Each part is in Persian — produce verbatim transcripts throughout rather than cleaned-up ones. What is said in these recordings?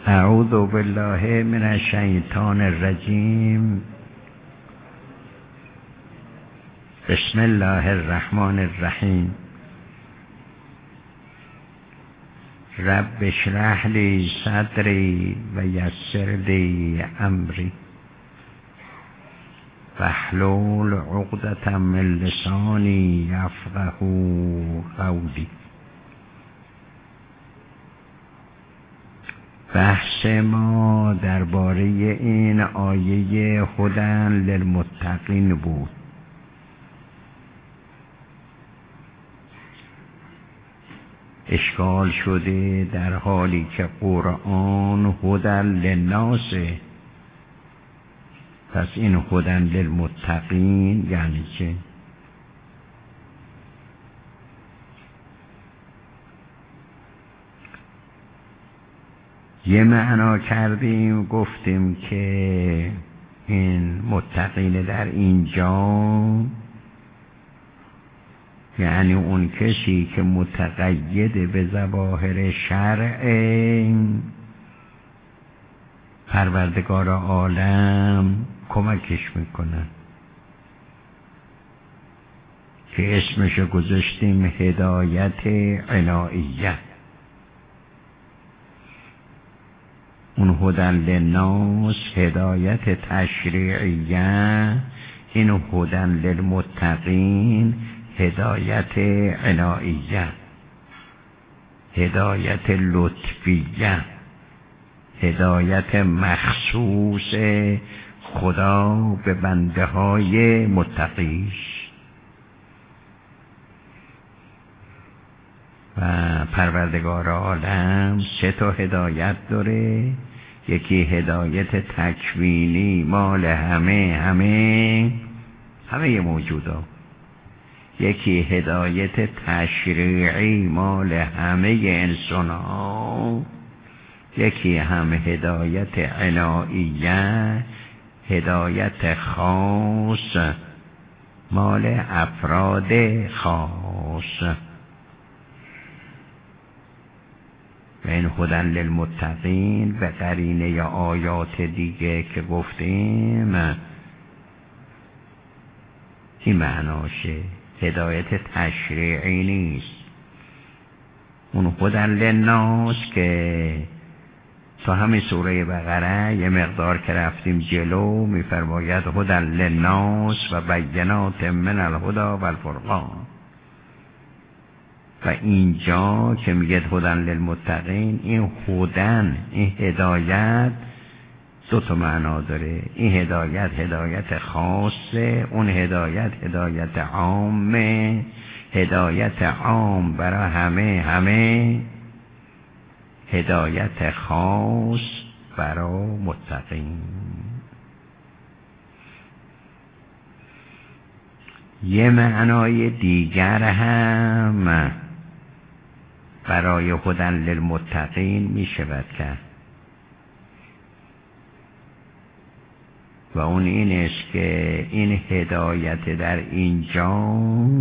اعوذ بالله من الشیطان الرجیم. بسم الله الرحمن الرحیم. رب اشرح لی صدری و یسر لی امری واحلل عقدة من لسانی یفقهوا قولی. بحث ما درباره این آیه هدی للمتقین بود. اشکال شده در حالی که قرآن هدی للناس، پس این هدی للمتقین یعنی چه؟ یه معنا کردیم، گفتیم که این متقین در اینجا یعنی اون کسی که متقید به ظواهر شرع پروردگار عالم کمکش میکنن که اسمشو گذاشتیم هدایت عناییه. اون هدی للناس هدایت تشریعیه، این هدی للمتقین هدایت عناییه، هدایت لطفیه، هدایت مخصوص خدا به بنده های متقیش. و پروردگار عالم سه تا هدایت داره. یکی هدایت تکوینی مال همه همه همه موجودا، یکی هدایت تشریعی مال همه انسان ها، یکی هم هدایت عناییه، هدایت خاص مال افراد خاص. و این هدی للمتقین به قرینه آیات دیگه که گفتیم این معناشه، هدایت تشریعی نیست. اون هدی للناس که تا همین سوره بقره یه مقدار که رفتیم جلو میفرماید هدی للناس و بینات من الهدی و الفرقان. و اینجا که میگه هدی للمتقین، این هدن، این هدایت دو تا معنا داره. این هدایت هدایت خاصه، اون هدایت هدایت عامه، هدایت عام برای همه همه، هدایت خاص برای متقین. یه معنای دیگر هم برای هدی للمتقین می شود کرد و اون این است که این هدایت در اینجا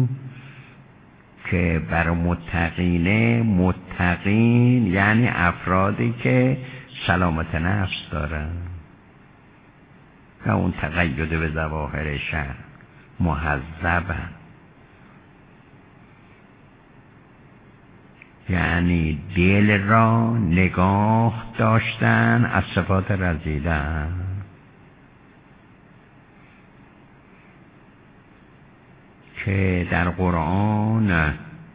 که برای متقینه، متقین یعنی افرادی که سلامت نفس دارن و اون تقید به ظواهر شرع، مهذبن، یعنی دل را نگاه داشتن از صفات رذیلن. که در قرآن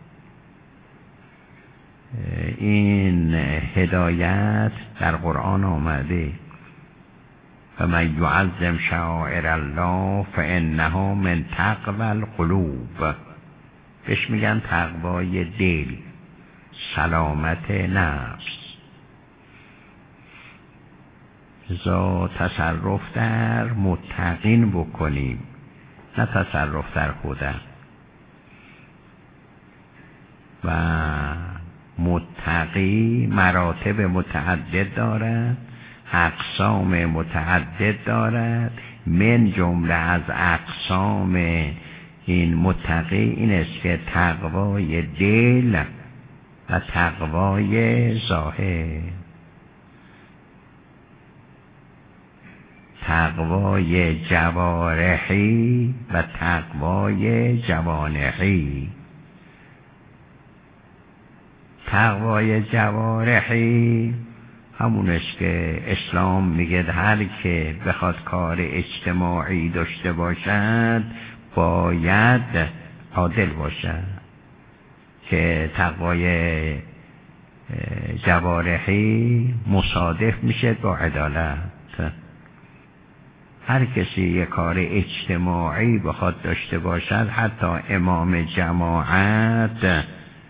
این هدایت در قرآن آمده و من یعظم شعائر الله فانها من تقوی القلوب. بهش میگن تقوای دل، سلامت نفس. لذا تصرف در متقین بکنیم، نه تصرف در هدی. و متقی مراتب متعدد دارد، اقسام متعدد دارد. من جمله از اقسام این متقی این است که تقوای دل و تقوای ظاهر. تقوای جوارحی و تقوای جوانحی. تقوای جوارحی همونش که اسلام میگه هر که بخواد کار اجتماعی داشته باشد باید عادل باشد، که تقوای جوارحی مصادف میشه با عدالت. هر کسی یک کار اجتماعی بخواد داشته باشد، حتی امام جماعت،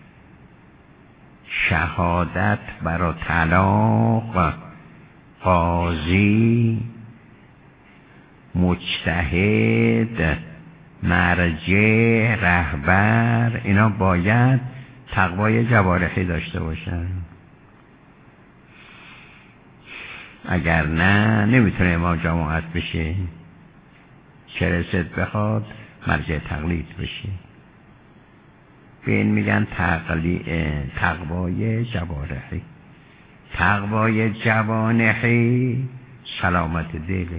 شهادت برای طلاق، قاضی، مجتهد، مرجع، رهبر، اینا باید تقوای جوارحی داشته باشن. اگر نه نمیتونه امام جماعت بشه، چه رسد بخواد مرجع تقلید بشه. به این میگن تقوای جوارحی. تقوای جوانحی سلامت دله.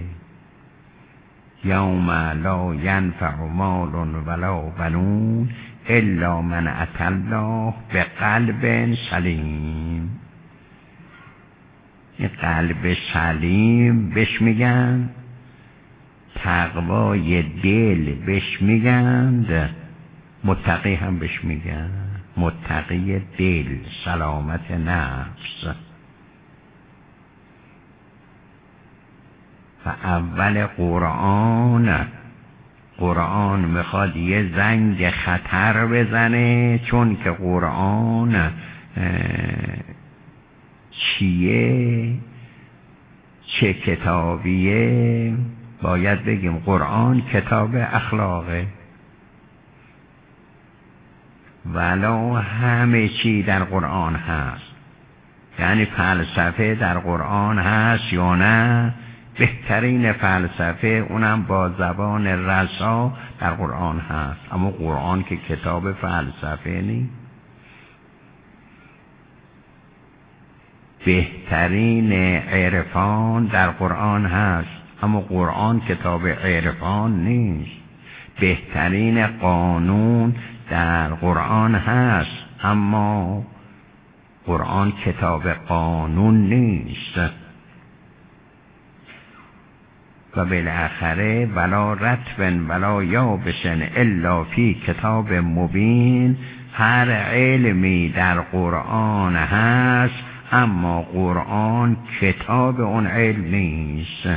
یوم لا ینفع مال ولا بنون الا من اتى الله بقلب سلیم. این قلب سلیم بهش میگن، تقوای دل بهش میگن، متقی هم بهش میگن. متقی دل، سلامت نفس. و اول قرآن قرآن میخواد یه زنگ خطر بزنه، چون که قرآن چیه، چه کتابیه؟ باید بگیم قرآن کتاب اخلاقه. ولو همه چی در قرآن هست، یعنی فلسفه در قرآن هست یا نه؟ بهترین فلسفه اونم با زبان رسا در قرآن هست، اما قرآن که کتاب فلسفه نیست. بهترین عرفان در قرآن هست، اما قرآن کتاب عرفان نیست. بهترین قانون در قرآن هست، اما قرآن کتاب قانون نیست. و بالاخره ولا رطب ولا یابس الا فی کتاب مبین. هر علمی در قرآن هست، اما قرآن کتاب اون علم نیست.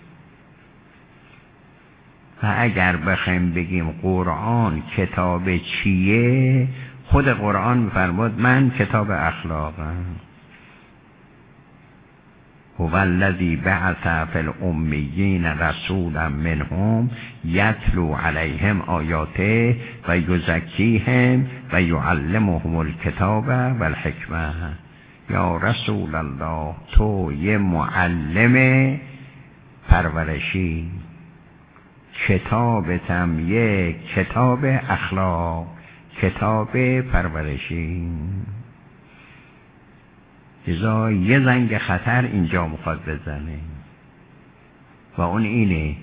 و اگر بخوایم بگیم قرآن کتاب چیه، خود قرآن می‌فرماد من کتاب اخلاقم. هو الذی بعث فی الامیین رسولا منهم یتلو علیهم آیاته و یزکیهم و یعلمهم الکتاب و الحکمه. یا رسول الله، تو یه معلم پرورشی، کتابتم یه کتاب اخلاق، کتاب پرورشی. لذا یه زنگ خطر اینجا میخواد بزنه و اون اینه: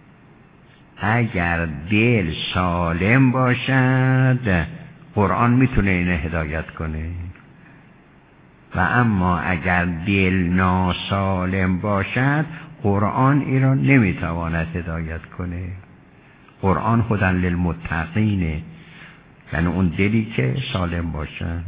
اگر دل سالم باشد قرآن میتونه اینه هدایت کنه، و اما اگر دل ناسالم باشد قرآن این را نمیتواند هدایت کنه. قرآن هدی للمتقینه، یعنی اون دلی که سالم باشد.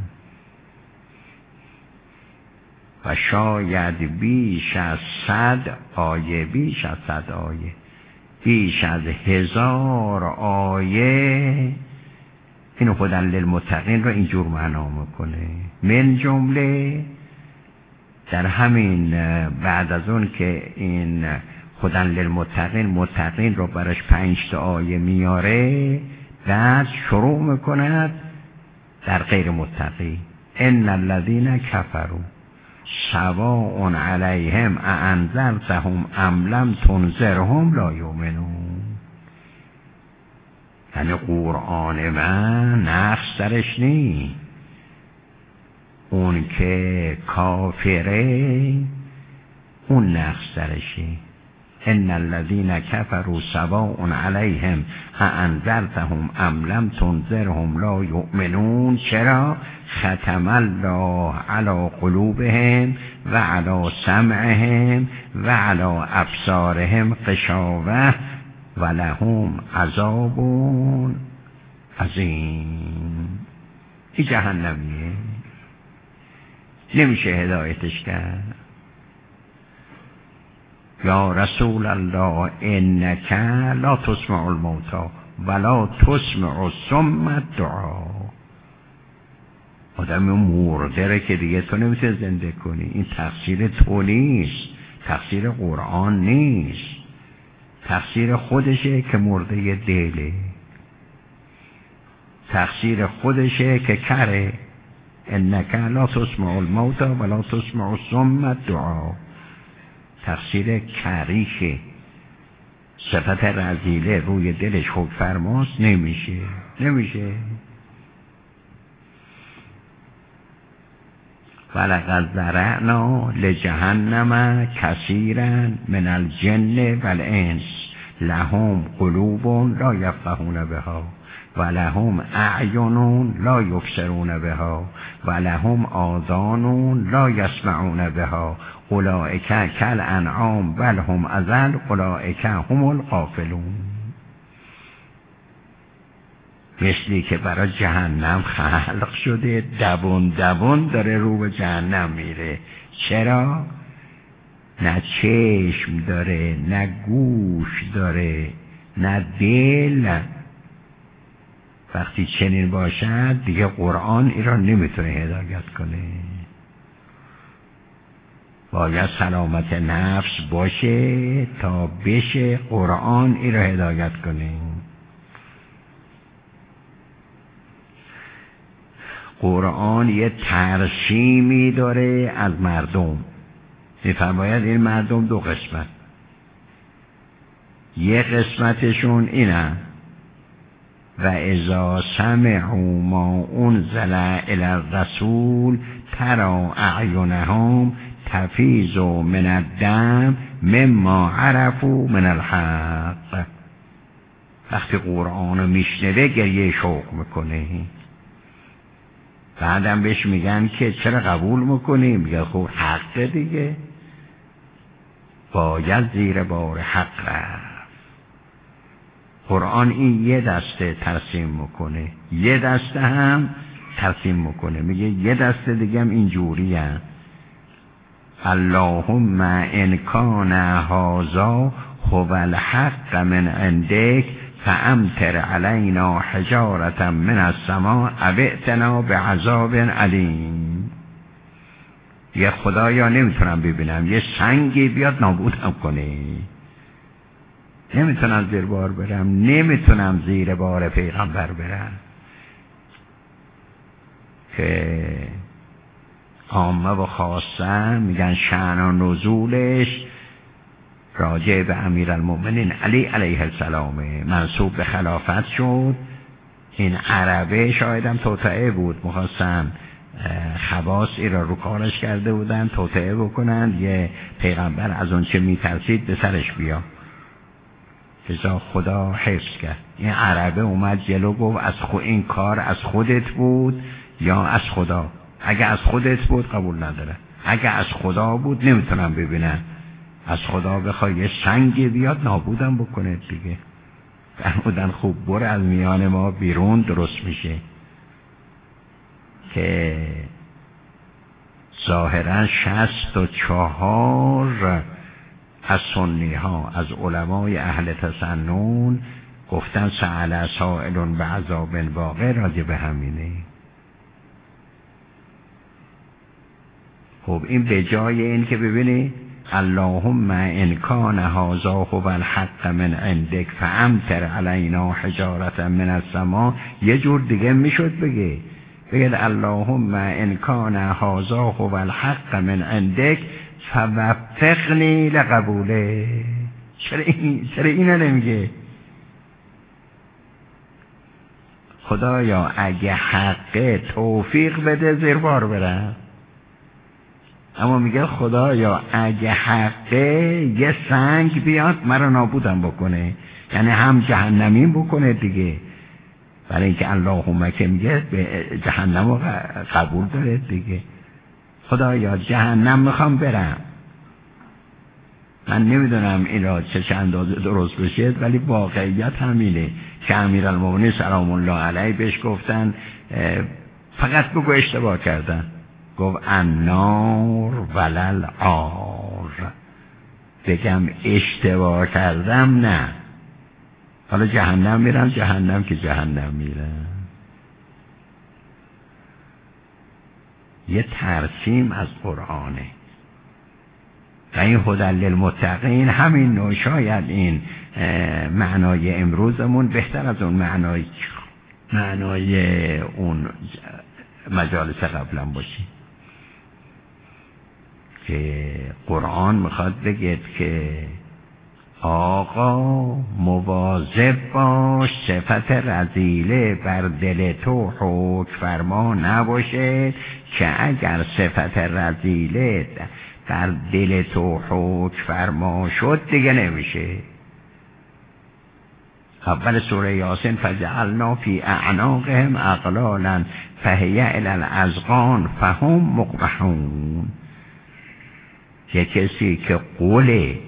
و شاید بیش از صد آیه بیش از صد آیه بیش از هزار آیه اینو هدی للمتقین را اینجور معنا میکنه. من جمله در همین بعد از اون که این هدی للمتقین متقین رو براش پنج تا آیه میاره، بعد شروع میکند در غیر متقی: ان الذین کفروا سواء علیهم اانذرتهم ام لم تنذرهم لا یؤمنون. یعنی قرآن من نقص درش نی، اون که کافره اون نقص درشی. ان الذين كفروا سواء علیهم اانذرتهم ام لم تنذرهم لا یؤمنون. چرا؟ ختم الله علی قلوبهم و علی سمعهم و علی ابصارهم غشاوة و لهم عذاب عظیم. این جهنمیه، نمیشه هدایتش کرد. یا رسول الله انک لا تسمع الموتى ولا تسمع الصم الدعا. آدم مرده که دیگه تو نمیشه زنده کنی. این تقصیر تو نیست، تقصیر قرآن نیست، تقصیر خودشه که مرده دله، تقصیر خودشه که کره. انک لا تسمع الموتى ولا تسمع الصم الدعا. تقصیر کریشه، صفت رذیله روی دلش خوب فرماست. نمیشه نمیشه. ولقد ذرأنا لجهنم کثیرا من الجن والانس لهم قلوب لا یفقهون بها و لهم اعین لا یبصرون بها و لهم آذان لا یسمعون بها اولئک کالانعام بل هم اضل اولئک هم الغافلون. مثلی که برای جهنم خلق شده، دوون دوون داره رو به جهنم میره. چرا؟ نه چشم داره، نه گوش داره، نه دل. وقتی چنین باشد دیگه قرآن این را نمیتونه هدایت کنه. باید سلامت نفس باشه تا بشه قرآن این را هدایت کنه. قرآن یه ترسیمی داره از مردم. میفرماید این مردم دو قسمت، یه قسمتشون اینه و اذا سمعوا ما انزل الی الرسول تری اعینهم تفیض من الدم مما عرفوا من الحق. وقتی قرآن رو میشنوه گریه شوق میکنه. بعدم بهش میگن که چرا قبول میکنی؟ میگه خب حقه دیگه، باید زیر بار حق رفت. قرآن این یه دسته ترسیم میکنه، یه دسته هم ترسیم میکنه. میگه یه دسته دیگه هم اینجوری هم اللهم ان کان هذا هو الحق من عندک فامطر علینا حجارة من السماء او ائتنا بعذاب علیم. یه خدایا نمیتونم ببینم یه سنگی بیاد نابودم کنه، نمیتونم زیر بار برم، نمیتونم زیر بار پیغمبر برم. که عامه و خاصه میگن شأن و نزولش راجع به امیرالمؤمنین علی علیه السلام منصوب به خلافت شد. این عربه شایدم توطئه بود، میخواستن خواص ای را رو کارش کرده بودن توطئه بکنن، یه پیغمبر از اون چه میترسید به سرش بیا. لذا خدا حفظ کرد. این عربه اومد جلو گفت از خود این کار از خودت بود یا از خدا؟ اگه از خودت بود قبول نداره، اگه از خدا بود نمیتونم ببینم. از خدا بخوای یه سنگی بیاد نابودم بکنه دیگه. فرمودن خوب برو از میان ما بیرون درست میشه. که ظاهرا شصت و چهار از سنی ها از علمای اهل تسنن گفتن سأل سائل بعذاب واقع راجع به همینه. خب این به جای این که ببینی اللهم ان کان هذا هو الحق من عندک فامطر علینا حجارة من السماء، یه جور دیگه میشد بگه بگه اللهم ان کان هذا هو الحق من عندک فوفقنی لقبوله. چرا این چرا اینو نمیگه؟ خدایا اگه حقه توفیق بده زیر بار برم، اما میگه خدا یا اگه حقه یه سنگ بیاد مرا نابودم بکنه، یعنی هم جهنمین بکنه دیگه، برای اینکه اللهم که میگه به جهنم رو قبول داره دیگه. خدا یا جهنم میخوام برم. من نمیدونم این را چه چند درست بشه، ولی واقعیت همینه که امیرالمومنین سلام الله علیه بهش گفتن فقط بگو اشتباه کردن، گفت النار ولل عار، بگم اشتباه کردم نه، حالا جهنم میرم جهنم که جهنم میرم. یه ترسیم از قرآنه و این هدی للمتقین همین نوع. شاید این معنای امروزمون بهتر از اون معنای معنای اون مجالس قبلا باشه که قرآن میخواد بگه که آقا مواظب باش صفت رذیله بر دل تو حکم فرما نباشه، که اگر صفت رذیله بر دل تو حکم فرما شد دیگه نمیشه. اول سوره یاسین فجعلنا فی اعناقهم اغلالا فهی الی الاذقان فهم مقمحون. یه کسی که قوله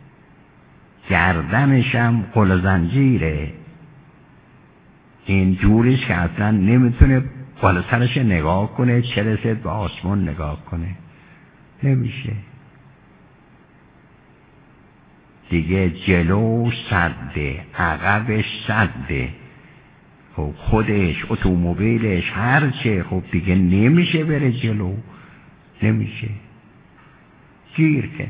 گردنشم قل زنجیره، این جوریش که اصلا نمیتونه بالا سرش نگاه کنه، چه رسید به آسمان نگاه کنه، نمیشه دیگه. جلوش سده، عقبش سده، خب خودش اتومبیلش هرچه، خب دیگه نمیشه بره جلو، نمیشه، گیر که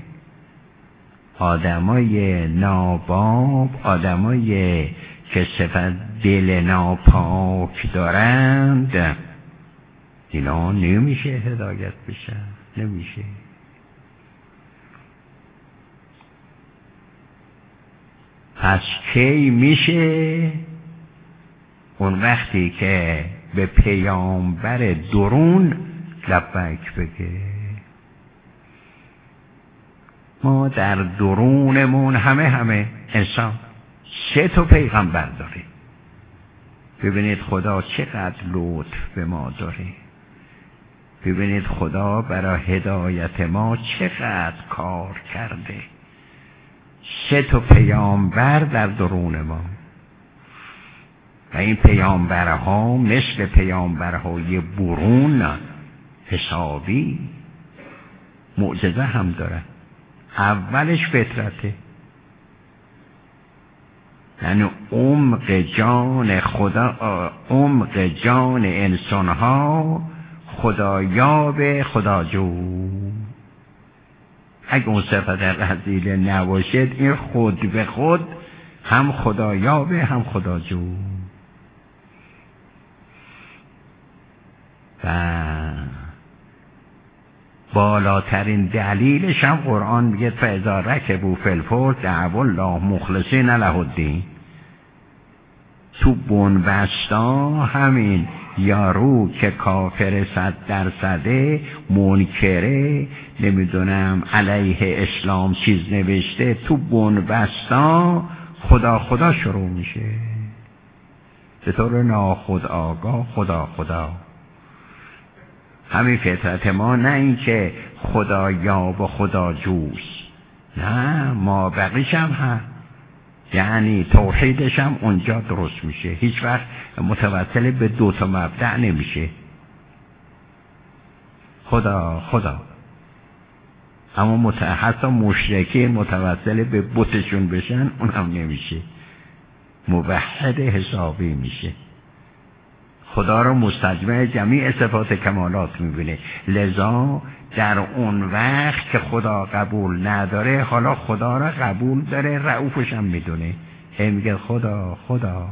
آدمای ناباب، آدمای که صفت دل ناپاک دارند، اینا نمیشه هدایت بشن، نمیشه. پس کی میشه؟ اون وقتی که به پیامبر درون لبیک بگه. ما در درونمون همه همه انسان سه تا پیغمبر داره. ببینید خدا چقدر لطف به ما داره، ببینید خدا برای هدایت ما چقدر کار کرده. سه تا پیامبر در درون ما و این پیامبرها مثل پیامبرهای برون حسابی معجزه هم دارن. اولش فطرته، یعنی عمق جان خدا، عمق جان انسان ها خدایاب خداجو. اگه اون صفت رذیله نباشد این خود به خود هم خدایابه هم خداجو. و بالاترین دلیلش هم قرآن میگه فاذا رکبوا فی الفلک دعوا الله مخلصین له الدین. تو بنبستا همین یارو که کافر صد درصده، منکره، نمیدونم علیه اسلام چیز نوشته، تو بنبستا خدا خدا شروع میشه به طور ناخودآگاه، خدا خدا. همین فطرت ما، نه اینکه خدا یاب و خدا جوست، نه، ما بقیش هم هم یعنی توحیدش هم اونجا درست میشه. هیچ وقت متوسل به دو تا مبدأ نمیشه، خدا خدا. اما مت... حتی مشرکین متوسل به بتشون بشن اون هم نمیشه، موحد حسابی میشه. خدا رو مستجمع جمیع صفات کمالات میبینه. لذا در اون وقت که خدا قبول نداره، حالا خدا رو قبول داره، رؤوفش هم میدونه، هی میگه خدا خدا،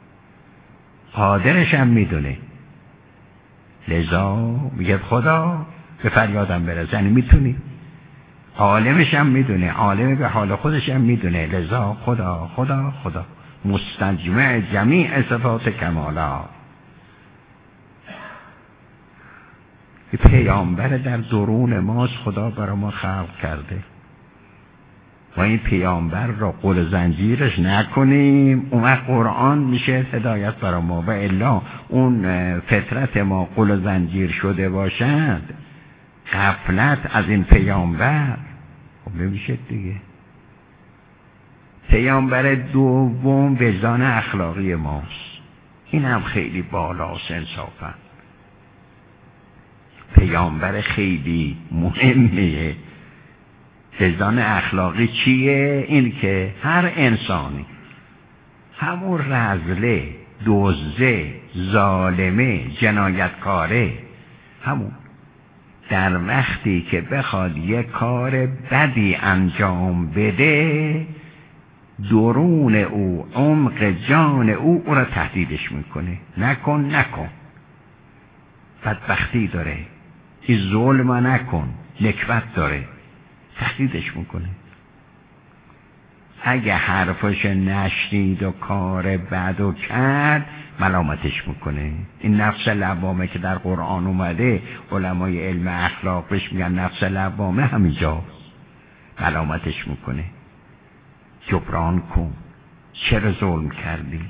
قادرش هم میدونه. لذا میگه خدا به فریادم برس، یعنی میتونی. عالمش هم میدونه، عالم به حال خودش هم میدونه. لذا خدا خدا خدا، مستجمع جمیع صفات کمالات. پیامبر در درون ماست، خدا برای ما خلق کرده. و این پیامبر را قل زنجیرش نکنیم، اون وقت قرآن میشه هدایت برای ما. و الا اون فطرت ما قل زنجیر شده باشد، غفلت از این پیامبر، خب نمیشه دیگه. پیامبر دوم وجدان اخلاقی ماست، این هم خیلی بالاست انصافا. پیامبر خیلی مهمیه. وجدان اخلاقی چیه؟ این که هر انسانی، همون رذله، دزده، ظالمه، جنایتکاره، همون در وقتی که بخواد یک کار بدی انجام بده، درون او، عمق جان او او را تهدیدش میکنه. نکن نکن، بدبختی داره، این ظلم نکن، نکبت داره، تهدیدش میکنه. اگه حرفش نشنید و کار بد و کرد، ملامتش میکنه. این نفس لوامه که در قرآن اومده، علمای علم اخلاق بهش میگن نفس لوامه، همینجاست. ملامتش میکنه. جبران کن، چرا ظلم کردی؟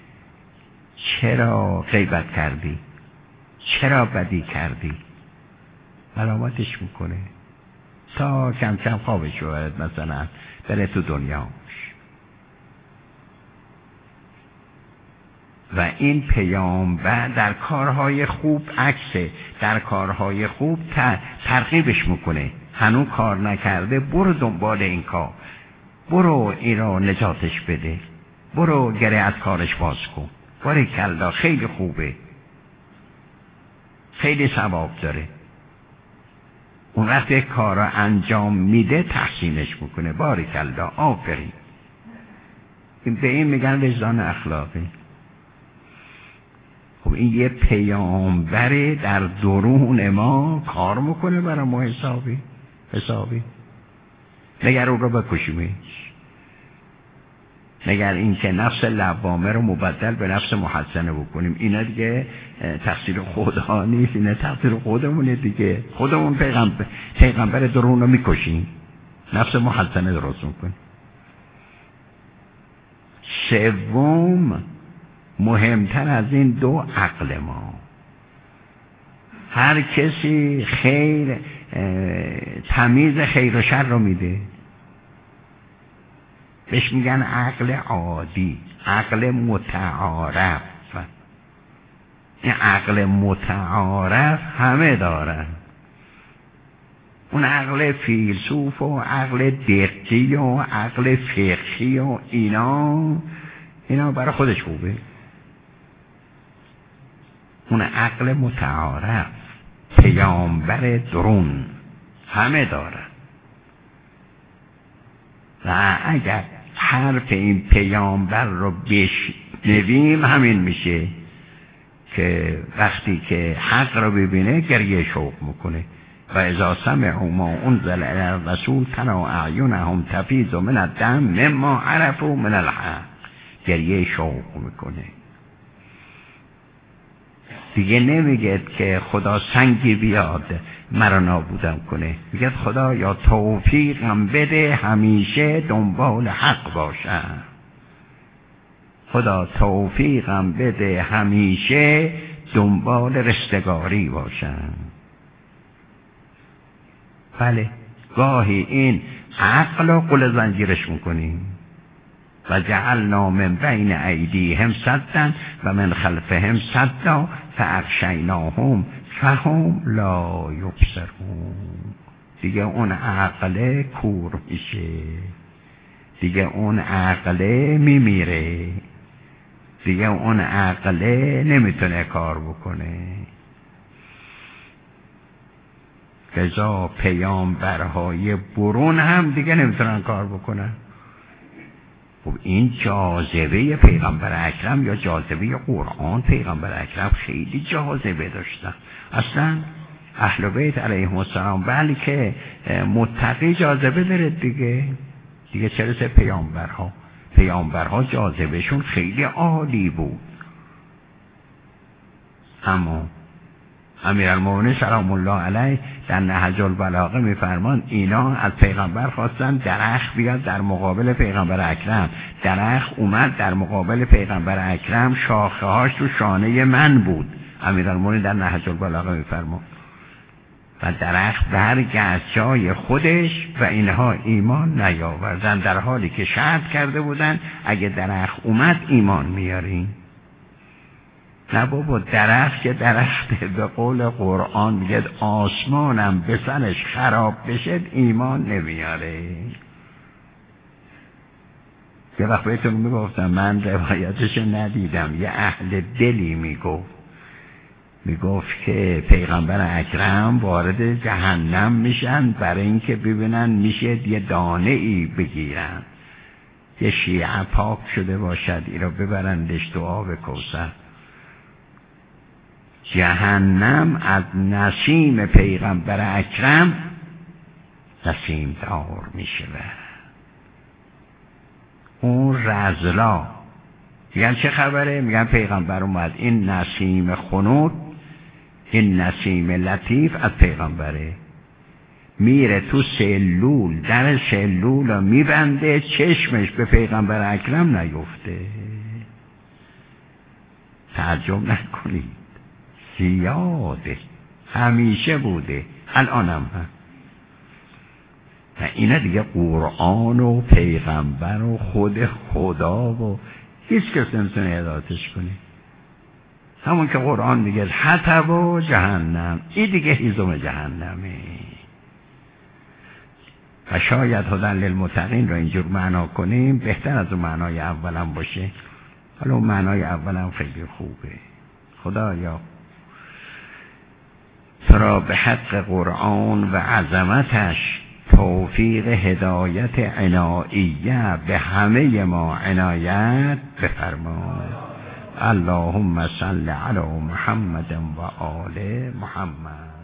چرا غیبت کردی؟ چرا بدی کردی؟ ملامتش میکنه تا کم کم خوابش شود، مثلا بره تو دنیاش. و این پیامبر در کارهای خوب عکسه، در کارهای خوب ترغیبش میکنه. هنوز کار نکرده، برو دنبال این کار، برو این را نجاتش بده، برو گره از کارش باز کن، باریکلا خیلی خوبه، خیلی ثواب داره. اون وقت یک کار را انجام میده، تحسینش میکنه، باریکلا، آفرین. به این میگن وجدان اخلاقی. خب این یه پیامبره در درون ما کار میکنه برای ما حسابی حسابی. مگر اون رو بکشیمش؟ مگر این که نفس لوامه رو مبدل به نفس محسنه بکنیم؟ اینا دیگه تقصیر خدا نیست، اینا تقصیر خودمونه دیگه. خودمون پیغمبر پیغمبر درون رو میکشیم، نفس محسنه درست میکنیم. سوم، مهمتر از این دو، عقل ما. هر کسی خیر، تمیز خیر و شر رو میده، بهش میگن عقل عادی، عقل متعارف. این عقل متعارف همه دارن. اون عقل فیلسوف و عقل دقیقی و عقل فقهی و اینا اینا برای خودش خوبه. اون عقل متعارف، پیامبر درون همه دارن. و اگر حرف این پیامبر رو بشنویم، همین میشه که وقتی که حق رو ببینه گریه شوق میکنه. و اذا سمعوا ما انزل الی الرسول تری اعینهم تفیض من الدم مما عرفوا من الحق، گریه شوق میکنه. دیگه نمیگه که خدا سنگی بیاد مرا نابودم کنه، میگه خدا یا توفیقم بده همیشه دنبال حق باشم، خدا توفیقم بده همیشه دنبال رستگاری باشم. بله، گاهی این عقل و قل زنجیرش میکنیم. و جعلنا من بین ایدیهم سدا و من خلفهم سدا فاغشیناهم فهم لا یبصرون. دیگه اون عقل کور میشه، دیگه اون عقل میمیره، دیگه اون عقل نمیتونه کار بکنه. لذا پیامبرهای برون هم دیگه نمیتونن کار بکنن. خب این جاذبه پیغمبر اکرم یا جاذبه قرآن، پیغمبر اکرم خیلی جاذبه داشتن. اصلا اهل بیت علیهم السلام بلی که متقی جاذبه داره دیگه، دیگه چرا سه پیامبرها؟ پیامبرها جاذبهشون خیلی عالی بود. اما امیرالمومنین سلام الله علیه در نهج البلاغه میفرمان اینا از پیغمبر خواستن درخت بیاد در مقابل پیغمبر اکرم، درخت اومد در مقابل پیغمبر اکرم، شاخه هاش تو شانه من بود. امیرالمومنین در نهج البلاغه میفرمان و درخت برگشت جای خودش و اینها ایمان نیاوردن، در حالی که شرط کرده بودن اگه درخت اومد ایمان میارین. نه بابا، درخت که درخت به قول قرآن میگه آسمانم به سرش خراب بشه ایمان نمیاره. یه وقت بهتون میگفتم، من روایتش ندیدم، یه اهل دلی میگفت میگفت که پیغمبر اکرم وارد جهنم میشن برای اینکه ببینن میشه یه دانه ای بگیرن، یه شیعه پاک شده باشد ای را ببرندش تو آب کوثر. جهنم از نسیم پیغمبر اکرم نسیم دار میشه. اون رزلا میگن چه خبره؟ میگن پیغمبر اومد، این نسیم خنود، این نسیم لطیف از پیغمبره، میره تو سلول، در سلول رو میبنده، چشمش به پیغمبر اکرم نیفته. تعجب نکنید، زیاده، همیشه بوده، الانم هم. و اینا دیگه قرآن و پیغمبر و خود خدا و هیچ کس نمیتونه هدایتش کنه. همون که قرآن میگه حطب و جهنم، این دیگه هیزم جهنمه. و شاید هدن للمتقین رو اینجور معنا کنیم بهتر از اون معنای اولم باشه. حالا اون معنای اولم خیلی خوبه. خدایا تو را به حق قرآن و عظمتش توفیق هدایت عناییه به همه ما عنایت بفرما. اللهم صل علی محمد و آل محمد.